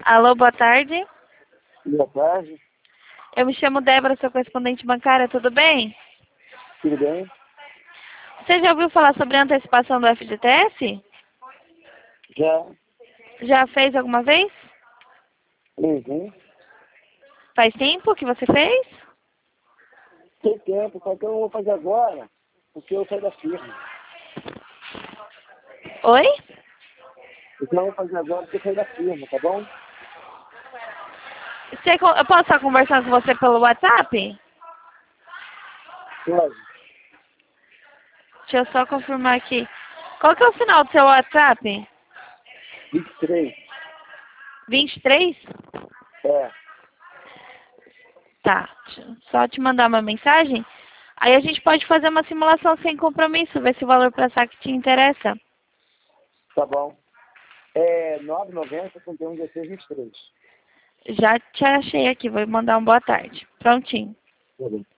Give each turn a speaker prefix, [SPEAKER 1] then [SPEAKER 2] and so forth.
[SPEAKER 1] Alô, boa tarde.
[SPEAKER 2] Boa tarde,
[SPEAKER 1] Eu me chamo Débora, sou correspondente bancária, tudo bem?
[SPEAKER 2] tudo bem?
[SPEAKER 1] Você já ouviu falar sobre a antecipação do FGTS?
[SPEAKER 2] Já?
[SPEAKER 1] Já fez alguma vez?
[SPEAKER 2] Uhum.
[SPEAKER 1] Faz tempo que você fez?
[SPEAKER 2] Tem tempo, só que eu não vou fazer agora, porque eu saio da firma.
[SPEAKER 1] Oi?
[SPEAKER 2] Eu não vou fazer agora porque eu saio da firma, tá bom?
[SPEAKER 1] Eu posso estar conversando com você pelo WhatsApp?
[SPEAKER 2] Pode.
[SPEAKER 1] Deixa eu só confirmar aqui. Qual que é o final do seu WhatsApp?
[SPEAKER 2] 23.
[SPEAKER 1] 23?
[SPEAKER 2] É,
[SPEAKER 1] Tá. Deixa eu só te mandar uma mensagem. Aí a gente pode fazer uma simulação sem compromisso, ver se o valor para saque te interessa.
[SPEAKER 2] tá bom. É 990 51 16 23.
[SPEAKER 1] Já te achei aqui, vou mandar um boa tarde. Prontinho.
[SPEAKER 2] Tá bom.